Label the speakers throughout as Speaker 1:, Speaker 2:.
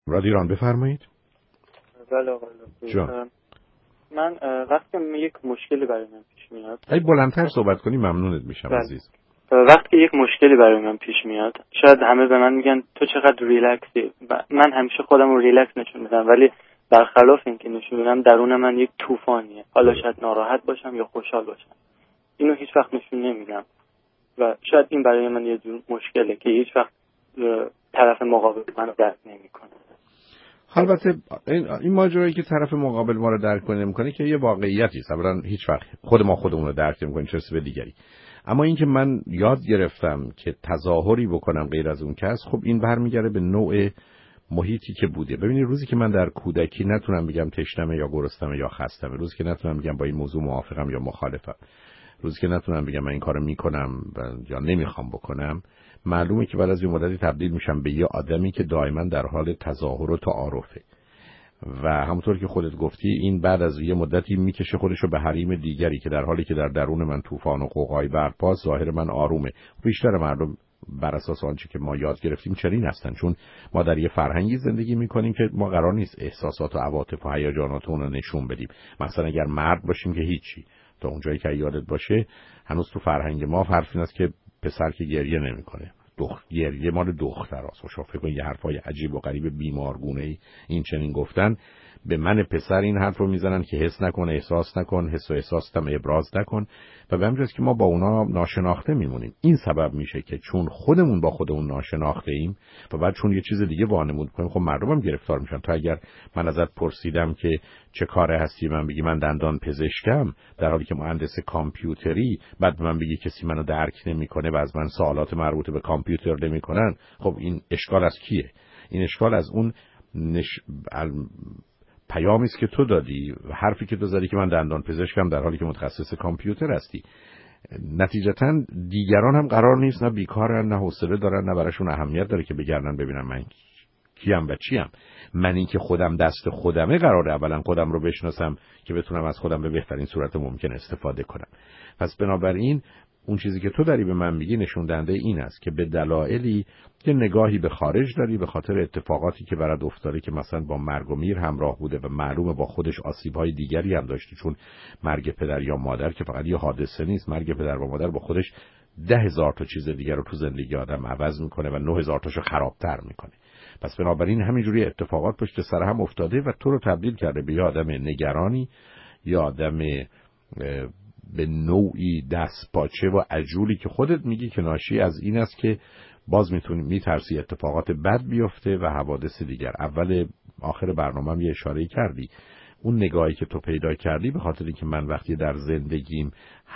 Speaker 1: رادیو ایران بفرمایید.
Speaker 2: بله آقای دکتر. من وقتی یک مشکلی برای من پیش میاد،
Speaker 1: اگه بلندتر صحبت کنی ممنونت میشم عزیز.
Speaker 2: وقتی یک مشکلی برای من پیش میاد، شاید همه به من میگن تو چقدر ریلکسی. من همیشه خودم رو ریلکس نشون میدم، ولی برخلاف اینکه نشون میدم درون من یک طوفانیه. حالا شاید ناراحت باشم یا خوشحال باشم، اینو هیچ وقت نشون نمیدم و شاید این برای من یه جور مشکله که هیچ وقت طرف مقابل منو درک نمیکنه.
Speaker 1: البته این ماجرایی که طرف مقابل ما رو درک نمیکنه که یه واقعیتی است. اولا هیچ وقت خود ما خودمون رو درک نمیکنیم، چه به دیگری. اما اینکه من یاد گرفتم که تظاهری بکنم غیر از اون کس، خب این برمیگره به نوع محیطی که بوده. ببینید روزی که من در کودکی نتونم بگم تشنمه یا گرسنمه یا خستمه، روزی که نتونم بگم با این موضوع موافقم یا مخالفم، روزی که نتونم بگم من این کارو میکنم یا نمیخوام بکنم، معلومه که بعد از این مدتی تبدیل میشم به یه آدمی که دائما در حال تظاهر و تعارفه. و همونطور که خودت گفتی این بعد از یه مدتی میکشه خودشو به حریم دیگری که در حالی که در درون من طوفان و قوقای برپاست، ظاهر من آرومه. بیشتر مردم بر اساس آنچه که ما یاد گرفتیم چنین هستن، چون ما در یه فرهنگی زندگی میکنیم که ما قرار نیست احساسات و عواطف و هیجانات اون رو نشون بدیم. مثلا اگر مرد باشیم که هیچی، تا اونجایی که یادت باشه هنوز تو فرهنگ ما حرف این است که پسر که گریه نمیکنه، گریه مال دختراست. شما فکر کنید یه حرفای عجیب و غریب بیمارگونه این چنین گفتن به من پسر این حرف رو میزنن که حس نکن، احساس نکن، حس و احساست هم ابراز نکن و به همین جاست که ما با اونا ناشناخته میمونیم. این سبب میشه که چون خودمون با خودمون ناشناخته ایم و بعد چون یه چیز دیگه وانمود کنیم، خب مردم هم گرفتار میشن. تو اگر من ازت پرسیدم که چه کاره هستی، من بگی من دندان پزشکم، در حالی که مهندس کامپیوتری، بعد من بگی کسی منو درک نمیکنه و از من سوالات مربوط به کامپیوتر نمیکنن، خب این اشکال از کیه؟ این اشکال از اون پیامی است که تو دادی، حرفی که تو زدی که من دندان پزشکم در حالی که متخصص کامپیوتر هستی. نتیجتاً دیگران هم قرار نیست نه بیکارن، نه حوصله دارن، نه براشون اهمیت داره که بگردن ببینن من کیم و چیم. من این که خودم دست خودمه قراره اولا خودم رو بشناسم که بتونم از خودم به بهترین صورت ممکن استفاده کنم. پس بنابراین اون چیزی که تو داری به من میگی نشون دهنده این است که به دلایلی که نگاهی به خارج داری، به خاطر اتفاقاتی که برات افتاده که مثلا با مرگ و میر همراه بوده و معلومه با خودش آسیب‌های دیگری هم داشته، چون مرگ پدر یا مادر که فقط یه حادثه نیست، مرگ پدر و مادر با خودش 10,000 تا چیز دیگر رو تو زندگی آدم عوض میکنه و 9,000 تاشو خرابتر میکنه. پس بنابراین همینجوری اتفاقات پشت سر هم افتاده و تو رو تبدیل کرده به یه آدم نگرانی، یا آدم به نوعی دست پاچه و عجولی که خودت میگی که ناشی از این است که باز میترسی اتفاقات بد بیفته و حوادث دیگر. اول آخر برنامه هم یه اشاره کردی، اون نگاهی که تو پیدا کردی به خاطر اینکه من وقتی در زندگیم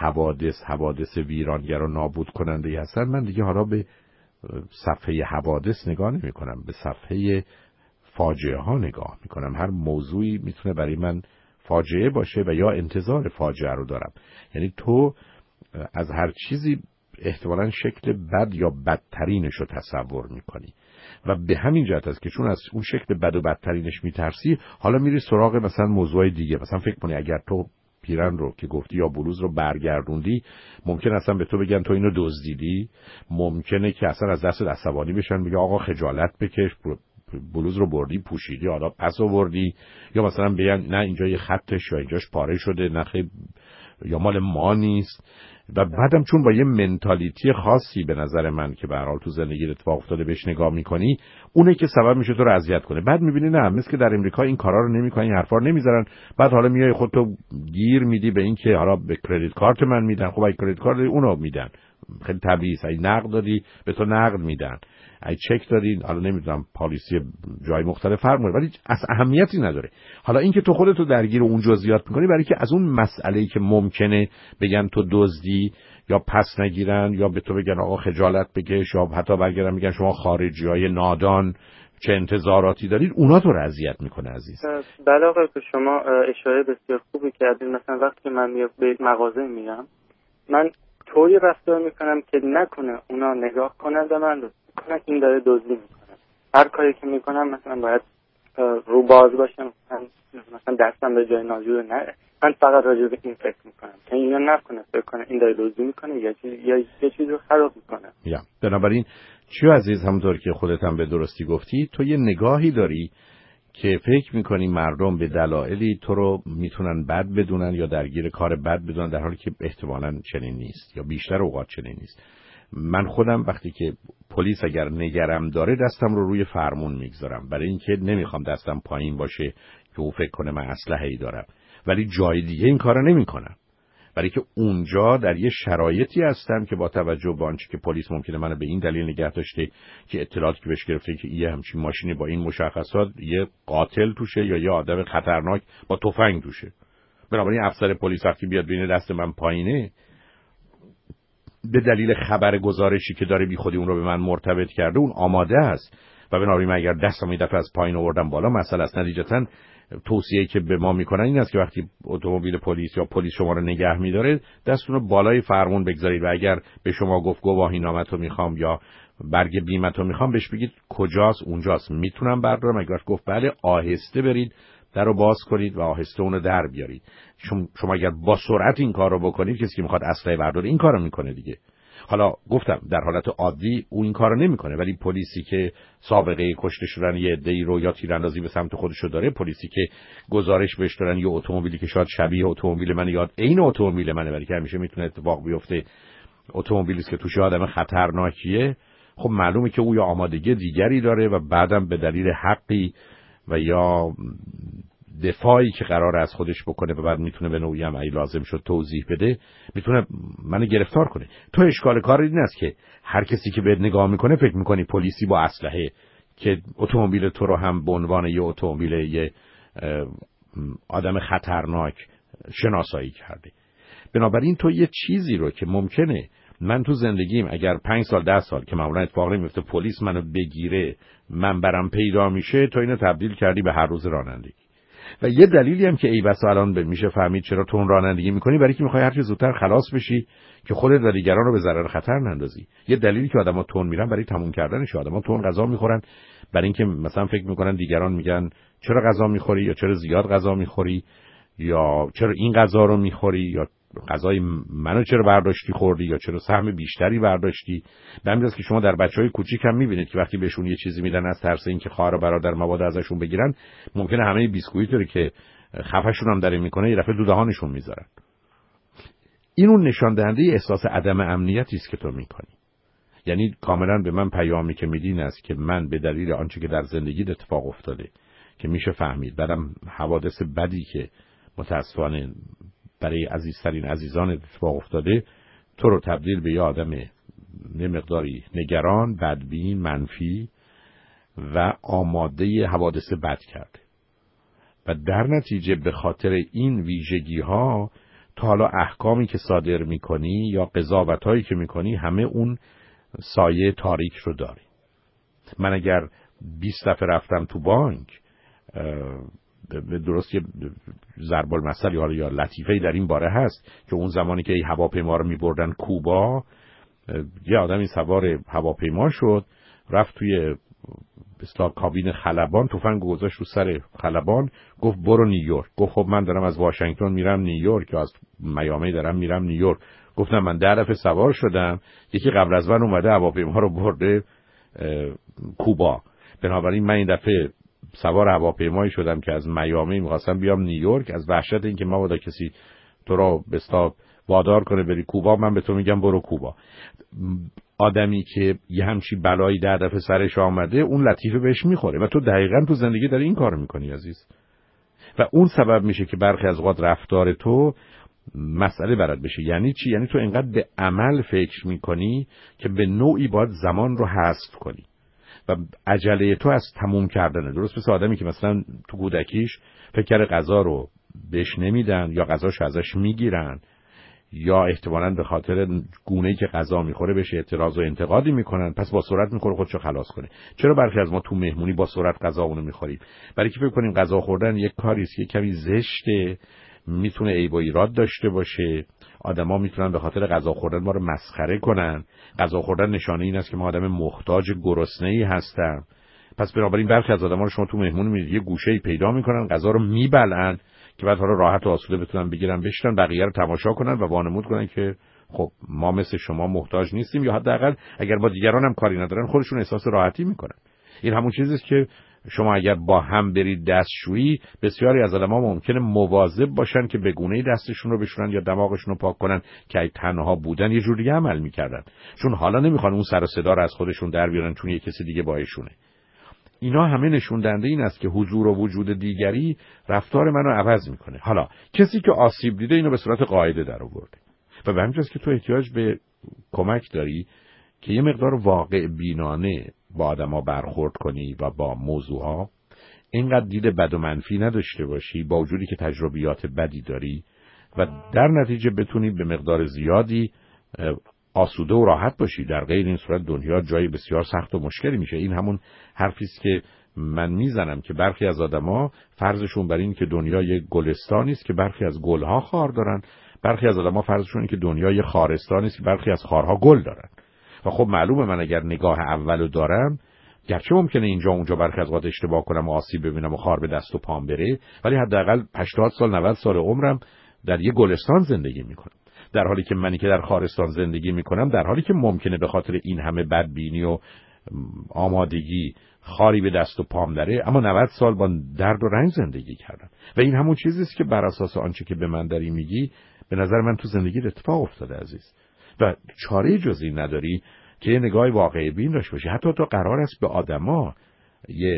Speaker 1: حوادث ویرانگر و نابود کننده هستن، من دیگه حالا به صفحه حوادث نگاه نمی کنم، به صفحه فاجعه ها نگاه می کنم. هر موضوعی میتونه برای من فاجعه باشه و یا انتظار فاجعه رو دارم. یعنی تو از هر چیزی احتمالاً شکل بد یا بدترینش رو تصور میکنی و به همین جهت است که چون از اون شکل بد و بدترینش میترسی، حالا میری سراغ مثلا موضوع دیگه. مثلا فکر کنی اگر تو پیرن رو که گفتی یا بلوز رو برگردوندی، ممکن اصلا به تو بگن تو اینو دزدیدی، ممکنه که اصلا از دست عصبانی بشن، میگه آقا خجالت بکش، بلوز رو بردی پوشیدی حالا پس آوردی، یا مثلا بگن نه اینجا یه خطش یا اینجاش پاره شده، نه یا مال ما نیست. و بعدم چون با یه منتالیتی خاصی به نظر من که به هر حال تو زندگی اتفاق افتاده بهش نگاه میکنی، اونه که سبب میشه تو رو اذیت کنه. بعد میبینی نه، مثل که در امریکا این کارا رو نمیکنن، این حرفا رو نمیذارن، بعد حالا میای خودتو گیر میدی به این که حالا به کردیت کارت من میدن. خب اگه کردیت کارت اونو میدن خیلی طبیعیه، اگه نقد دادی به تو نقد میدن، اگه چک دادی حالا نمیدونم پالیسی جای مختلف فرق میکنه، ولی از اهمیتی نداره. حالا اینکه تو خودتو درگیر اون جزئیات میکنی برای که از اون مسئله‌ای که ممکنه بگن تو دزدی یا پس نگیرن یا به تو بگن آقا خجالت بکش یا حتی برگردن میگن شما خارجیای نادان چه انتظاراتی دارید، اونا تو رو اذیت میکنه عزیز.
Speaker 2: بله آقا، شما اشاره بسیار خوبی کردین. مثلا وقتی من به مغازه میرم، من طوری رفتار میکنم که نکنه اونا نگاه کنن به من کنن این داره دزدی میکنه. هر کاری که میکنم مثلا باید رو باز باشم، مثلا دستم به جای ناجور نره. من فقط راجع به این فکر میکنم که اینا نکنه فکر کنه این داره دزدی میکنه یا یه چیزی رو خراب میکنه.
Speaker 1: بنابراین چیو عزیز، همونطور که خودت هم به درستی گفتی، تو یه نگاهی داری که فکر میکنی مردم به دلایلی تو رو میتونن بد بدونن یا درگیر کار بد بدونن، در حالی که احتمالاً چنین نیست یا بیشتر اوقات چنین نیست. من خودم وقتی که پلیس اگر نگرم داره دستم رو روی فرمون میگذارم، برای اینکه نمیخوام دستم پایین باشه که او فکر کنه من اسلحه‌ای دارم، ولی جای دیگه این کارو نمیکنم، برای که اونجا در یه شرایطی هستم که با توجه به آنچه که پلیس ممکنه منو به این دلیل نگه داشته که اطلاعاتی که بهش گرفته که یه همچین ماشینی با این مشخصات یه قاتل توشه یا یه آدم خطرناک با تفنگ توشه. بنابراین افسر پلیس وقتی بیاد ببینه دست من پایینه، به دلیل خبر گزارشی که داره بی خودی اون رو به من مرتبط کرده، اون آماده است و بنابراین من اگر دستم یه دفعه از پایین آوردم بالا، مسئله است. نتیجتاً توصیه‌ای که به ما میکنن این است که وقتی اتومبیل پلیس یا پلیس شما رو نگه میداره، دستتون رو بالای فرمون بگذارید و اگر به شما گفت گواهینامه‌تو میخوام یا برگ بیمه‌تو میخوام، بهش بگید کجاست، اونجاست، میتونم بردارم. اگر گفت بله، آهسته برید درو باز کنید و آهسته اونو در بیارید. شما اگر با سرعت این کارو بکنید، کسی که میخواد اسلحه برداره این کارو میکنه دیگه. حالا گفتم در حالت عادی او این کارو نمیکنه، ولی پلیسی که سابقه کشته شدن یه عده‌ای رو یا تیراندازی به سمت خودش رو داره، پلیسی که گزارش بهش دادن یه اتومبیلی که شاید شبیه اتومبیل من یا عین اتومبیل منه، ولی که همیشه میتونه اتفاق بیفته، اتومبیلی که توش آدم خطرناکیه، خب معلومه که او یا آمادگی دیگری داره و بعدم به دلیل حقی و یا دفاعی که قرار از خودش بکنه و بعد میتونه به نوعی هم ای لازم شد توضیح بده، میتونه منو گرفتار کنه. تو اشکال کار این است که هر کسی که بهت نگاه میکنه فکر میکنی پلیسی با اسلحه که اتومبیل تو رو هم به عنوان یه اتومبیل یه آدم خطرناک شناسایی کرده. بنابراین تو یه چیزی رو که ممکنه من تو زندگیم اگر 5 سال 10 سال که معمولا اتفاق نمیفته پلیس منو بگیره، من برام پیدا میشه، تو اینو تبدیل کردی به هر روز رانندگی. و یه دلیلی هم که ای بسا الان میشه فهمید چرا تو اون رانندگی میکنی، برای که میخوای هر چه زودتر خلاص بشی که خودت و دیگران رو به ضرر خطر نندازی. یه دلیلی که آدما تون میرن برای تموم کردنش. آدما تون غذا میخورن برای اینکه مثلا فکر میکنن دیگران میگن چرا غذا میخوری، یا چرا زیاد غذا میخوری، یا چرا این غذا رو میخوری، یا غذای منو چرا برداشتی خوردی، یا چرا سهم بیشتری برداشتی. به همین است که شما در بچهای کوچیک هم میبینید که وقتی بهشون یه چیزی میدن از ترس اینکه خواهر و برادر مواد ازشون بگیرن، ممکنه همه بیسکویت رو که خفه‌شون هم داره میکنه یه دفعه دو دهانشون میذارن. این اون نشان دهنده احساس عدم امنیتی است که تو میکنی. یعنی کاملا به من پیامی که میدی این است که من به دلیل آنچه که در زندگی اتفاق افتاده که میشه فهمید، بعدم حوادث بدی که متاسفانه برای عزیزترین عزیزان اتفاق افتاده، تو رو تبدیل به یه آدم یه مقداری نگران، بدبین، منفی و آماده حوادث بد کرده. و در نتیجه به خاطر این ویژگی ها تا حالا احکامی که صادر میکنی یا قضاوت هایی که میکنی همه اون سایه تاریک رو داری. من اگر 20 دفعه رفتم تو بانک، به درستی ضرب المثل یا لطیفه‌ای در این باره هست که اون زمانی که هواپیما رو می‌بردن کوبا، یه آدمی سوار هواپیما شد، رفت توی اصطلاح کابین خلبان، تفنگ گذاشت رو سر خلبان، گفت برو نیویورک. گفت خب من دارم از واشنگتن میرم نیویورک یا از میامی دارم میرم نیویورک. گفتم من 10 دفعه سوار شدم، یکی قبل از من اومده هواپیما رو برده کوبا، بنابراین من این دفعه سوار هواپیمایی شدم که از میامی می‌خواستم بیام نیویورک. از وحشت این که مبادا کسی تو رو به اصطلاح وادار کنه بری کوبا، من به تو میگم برو کوبا. آدمی که یه همچی بلایی 10 دفعه سرش آمده، اون لطیفه بهش میخوره و تو دقیقاً تو زندگی داری این کارو میکنی عزیز. و اون سبب میشه که برخی از اوقات رفتار تو مسئله برات بشه. یعنی چی؟ یعنی تو اینقدر به عمل فکر میکنی که به نوعی باید زمان رو حذف کنی و عجله تو از تموم کردنه. درست مثل آدمی که مثلا تو کودکیش فکر کرده غذا رو بهش نمیدن یا غذاش ازش میگیرن، یا احتمالاً به خاطر گونه‌ای که غذا میخوره بهش اعتراض و انتقادی میکنن، پس با سرعت میخوره خودشو خلاص کنه. چرا برخی از ما تو مهمونی با سرعت غذامونو میخوریم؟ برای که فکر کنیم غذا خوردن یک کاری است که کمی زشته، میتونه عیب و ایراد داشته باشه، آدما میتونن به خاطر غذا خوردن ما رو مسخره کنن. غذا خوردن نشانه این است که ما آدم محتاج گرسنه‌ای هستیم. پس بنابراین برخی از آدما رو شما تو مهمونی میبینید یه گوشه‌ای پیدا میکنن، غذا رو میبلعن که بعد حالا راحت و آسوده بتونن بگیرن بشینن، بقیه رو تماشا کنن و وانمود کنن که خب ما مثل شما محتاج نیستیم، یا حداقل اگر با دیگران هم کاری ندارن خودشون احساس راحتی میکنن. این همون چیزی است که شما اگر با هم برید دستشویی، بسیاری از آدم‌ها ممکنه مواظب باشن که به گونه‌ای دستشون رو بشورن یا دماغشون رو پاک کنن که اگه تنها بودن یه جوری عمل می‌کردن، چون حالا نمیخوان اون سر و صدا رو از خودشون در بیارن چون یه کسی دیگه باهاشونه. اینا همه نشون دهنده این است که حضور و وجود دیگری رفتار منو عوض میکنه. حالا کسی که آسیب دیده اینو به صورت قاعده در آورده و به همین جاست که تو احتیاج به کمک داری که یه مقدار واقع بینانه با آدما برخورد کنی و با موضوعها اینقدر دید بد و منفی نداشته باشی، با وجودی که تجربیات بدی داری، و در نتیجه بتونی به مقدار زیادی آسوده و راحت باشی. در غیر این صورت دنیا جای بسیار سخت و مشکلی میشه. این همون حرفی است که من میزنم که برخی از آدما فرضشون بر این که دنیا یک گلستانی است که برخی از گلها خار دارن، برخی از آدما فرضشون این که دنیا یک خارستانی است که برخی از خارها گل دارن. و خب معلومه من اگر نگاه اولو دارم، گرچه ممکنه اینجا اونجا برخی از وقت اشتباه کنم و آسیب ببینم و خار به دست و پام بره، ولی حداقل 80 سال 90 سال عمرم در یک گلستان زندگی میکنم، در حالی که منی که در خارستان زندگی میکنم، در حالی که ممکنه به خاطر این همه بدبینی و آمادگی خاری به دست و پام داره، اما 90 سال با درد و رنج زندگی کردم. و این همون چیزی است که بر اساس آنچه که به من داری میگی به نظر من تو زندگی اتفاق افتاده عزیز، و چاره جزی نداری که یه نگاه واقعی بین داشته باشی. حتی تو قرار است به آدما یه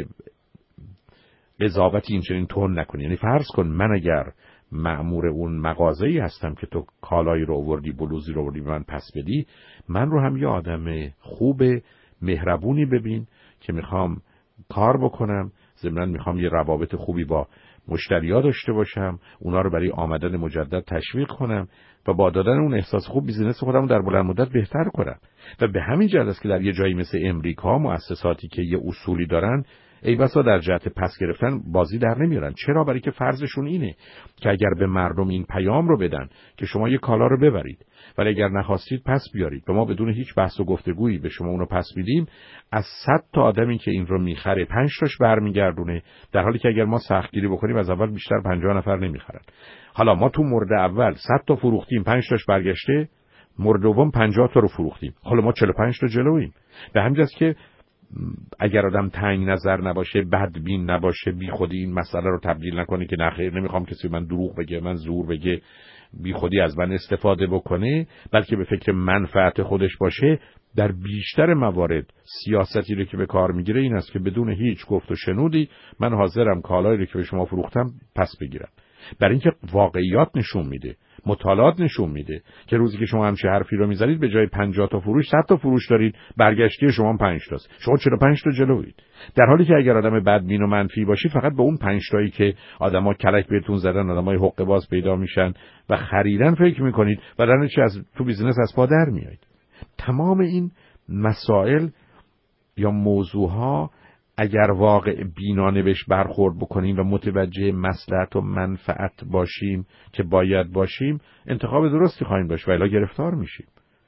Speaker 1: قضاوتی اینچنین تون نکنی. یعنی فرض کن من اگر مأمور اون مغازه‌ای هستم که تو کالایی رو آوردی، بلوزی رو آوردی به من پس بدی، من رو هم یه آدم خوب مهربونی ببین که میخوام کار بکنم، ضمناً میخوام یه روابط خوبی با مشتری‌ها داشته باشم، اونا رو برای آمدن مجدد تشویق کنم و با دادن اون احساس خوب بیزینس خودم رو در بلند مدت بهتر کنم. و به همین جهت است که در یه جایی مثل امریکا مؤسساتی که یه اصولی دارن ای بسا در جهت پس گرفتن بازی در نمیارن. چرا؟ برای که فرضشون اینه که اگر به مردم این پیام رو بدن که شما یه کالا رو ببرید ولی اگر نخواستید پس بیارید و ما بدون هیچ بحث و گفتگویی به شما اون رو پس میدیم، از 100 تا آدمی که این رو میخره 5 تاش برمیگردونه، در حالی که اگر ما سختگیری بکنیم از اول بیشتر 50 نفر نمیخرن. حالا ما تو مورد اول 100 تا فروختیم، 5 تاش برگشته، مورد دوم 50 تا رو فروختیم، حالا ما 45 تا جلوییم. به همین جاست که اگر آدم تنگ نظر نباشه، بدبین نباشه، بی خودی این مسئله رو تبدیل نکنه که نه خیر نمیخوام کسی من دروغ بگه، من زور بگه، بی خودی از من استفاده بکنه، بلکه به فکر منفعت خودش باشه، در بیشتر موارد سیاستی رو که به کار میگیره این است که بدون هیچ گفت و شنودی من حاضرم کالایی رو که به شما فروختم پس بگیرم. برای اینکه واقعیات نشون میده، مطالعات نشون میده که روزی که شما همچه حرفی رو میزنید به جای 50 تا فروش 100 تا فروش دارید، برگشتی شما 5 تاست، شما 45 تا جلوید. در حالی که اگر آدم بدبین و منفی باشید فقط به اون 5 تایی که آدما کلک بهتون زدن، آدمای حقه باز پیدا میشن و خریدن فکر میکنید و در نتیجه از تو بیزینس از پا در میایید. تمام این مسائل یا موضوعها اگر واقع بینانه بهش برخورد بکنیم و متوجه مصلحت و منفعت باشیم که باید باشیم، انتخاب درستی خواهیم داشت و الا گرفتار میشیم.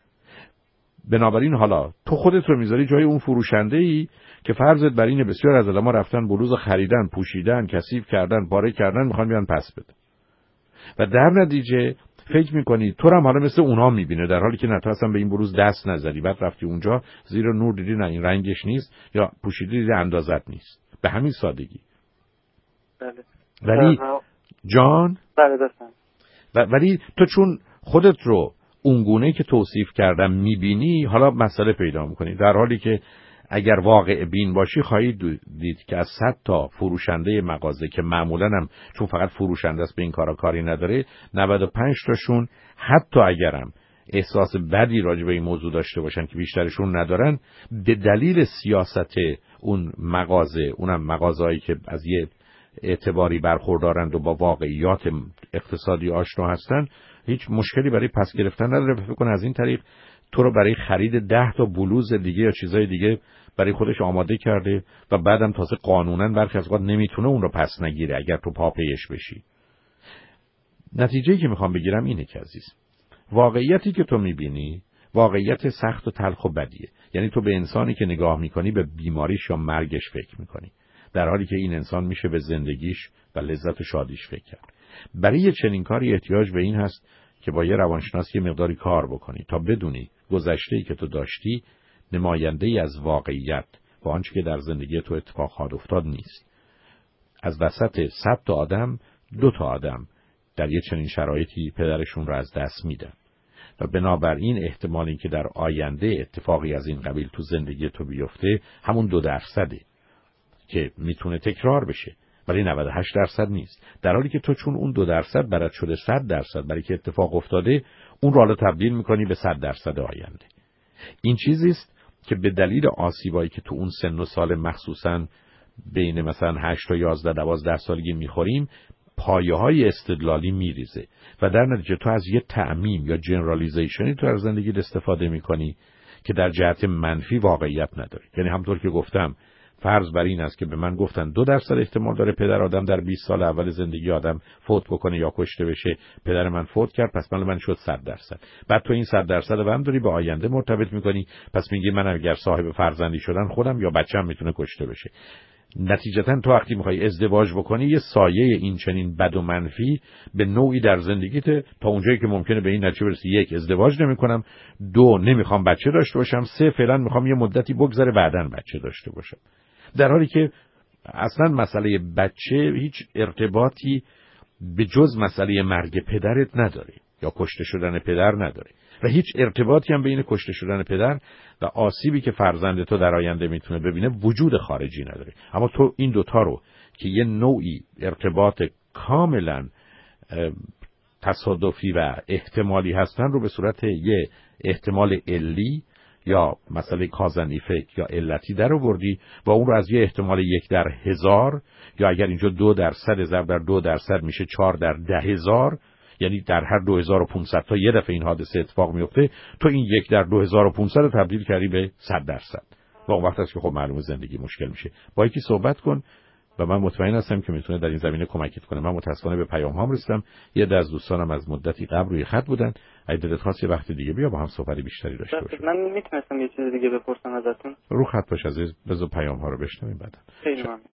Speaker 1: بنابراین حالا تو خودت رو میذاری جای اون فروشنده ای که فرضت بر اینه بسیار از آدم‌ها رفتن بلوز خریدن، پوشیدن، کثیف کردن، پاره کردن، میخوان بیان پس بدن و در نتیجه فکر میکنی تو رو هم حالا مثل اونا میبینه، در حالی که نه، تو اصلا به این بلوز دست نزدی، بعد رفتی اونجا زیر نور دیدی نه این رنگش نیست یا پوشیدی دیدی اندازت نیست، به همین سادگی.
Speaker 2: بله.
Speaker 1: ولی جان
Speaker 2: بله دستم.
Speaker 1: ولی تو چون خودت رو اونگونه که توصیف کردم میبینی، حالا مسئله پیدا میکنی، در حالی که اگر واقع بین باشی خواهی دید که از 100 تا فروشنده مغازه که معمولاً هم چون فقط فروشنده است به این کارا کاری نداره، 95 تاشون حتی اگرم احساس بدی راجع به این موضوع داشته باشن که بیشترشون ندارن، به دلیل سیاست اون مغازه، اونم مغازه‌ای که از یه اعتباری برخوردارند و با واقعیات اقتصادی آشنا هستن، هیچ مشکلی برای پس گرفتن نداره. فکر کن از این طریق تو رو برای خرید 10 تا بلوز دیگه یا چیزای دیگه برای خودش آماده کرده و بعدم تازه قانونا برخی از اوقات نمیتونه اون رو پس نگیره اگر تو پا پیش بشی. نتیجه‌ای که میخوام بگیرم اینه که عزیز، واقعیتی که تو میبینی واقعیت سخت و تلخ و بدیه. یعنی تو به انسانی که نگاه میکنی به بیماریش یا مرگش فکر میکنی، در حالی که این انسان میشه به زندگیش و لذت و شادیش فکر کرد. برای چنین کاری احتیاج به این هست که با یه روانشناس یه مقداری کار بکنی تا بدونی گذشته‌ای که تو داشتی نماینده‌ای از واقعیت و آنچه که در زندگی تو اتفاق خواهد افتاد نیست. از وسط 100 تا آدم 2 تا آدم در یه چنین شرایطی پدرشون رو از دست میدن و بنابراین احتمالی که در آینده اتفاقی از این قبیل تو زندگی تو بیفته همون 2% که میتونه تکرار بشه، ولی 98% نیست. در حالی که تو چون اون 2% برات شده 100%، برای که اتفاق افتاده، اون رو حالا تبدیل میکنی به 100% آینده. این چیزی است که به دلیل آسیبایی که تو اون سن و سال مخصوصاً بین مثلا 8 تا 11 12 سالگی میخوریم، پایه‌های استدلالی میریزه و در نتیجه تو از یه تعمیم یا جنرالیزیشنی تو از زندگی استفاده میکنی که در جهت منفی واقعیت نداره. یعنی همطور که گفتم فرض بر این است که به من گفتن 2% احتمال داره پدر آدم در 20 سال اول زندگی آدم فوت بکنه یا کشته بشه. پدر من فوت کرد، پس من شد 100%. بعد تو این 100% رو هم داری به آینده مرتبط میکنی، پس میگی من اگر صاحب فرزندی شدن خودم یا بچه‌م میتونه کشته بشه. نتیجتاً تو وقتی میخوای ازدواج بکنی یه سایه این چنین بد و منفی به نوعی در زندگیت تا اونجایی که ممکنه به این نتیجه برسی: 1 ازدواج نمی‌کنم، 2 نمیخوام بچه داشته باشم، 3 فعلا میخوام یه مدتی بگذره بعداً بچه داشته باشم. در حالی که اصلا مسئله بچه هیچ ارتباطی به جز مسئله مرگ پدرت نداره یا کشته شدن پدر نداره و هیچ ارتباطی هم بین کشته شدن پدر و آسیبی که فرزند تو در آینده میتونه ببینه وجود خارجی نداره. اما تو این دوتا رو که یه نوعی ارتباط کاملا تصادفی و احتمالی هستن رو به صورت یه احتمال علی یا مسئله کازن افکت یا علتی در آوردی و اون رو از یه احتمال 1 در 1000 یا اگر اینجا 2% ضرب در 2% میشه 4 در 10,000، یعنی در هر 2500 تا یه دفعه این حادثه اتفاق میفته، تو این 1 در 2500 رو تبدیل کردی به 100% و اون وقت است که خب معلومه زندگی مشکل میشه. با یکی صحبت کن و من مطمئن هستم که میتونه در این زمینه کمکت کنه. من متاسفانه به پیام هام رسیدم. یه عده از دوستانم از مدتی قبل روی خط بودن. اگه دلت خواست یه وقت دیگه بیا با هم صحبت بیشتری داشته باشیم.
Speaker 2: من میتونستم یه چیز دیگه بپرسم ازتون؟
Speaker 1: رو خط باش عزیز، بذار پیام ها رو بشنویم بعد.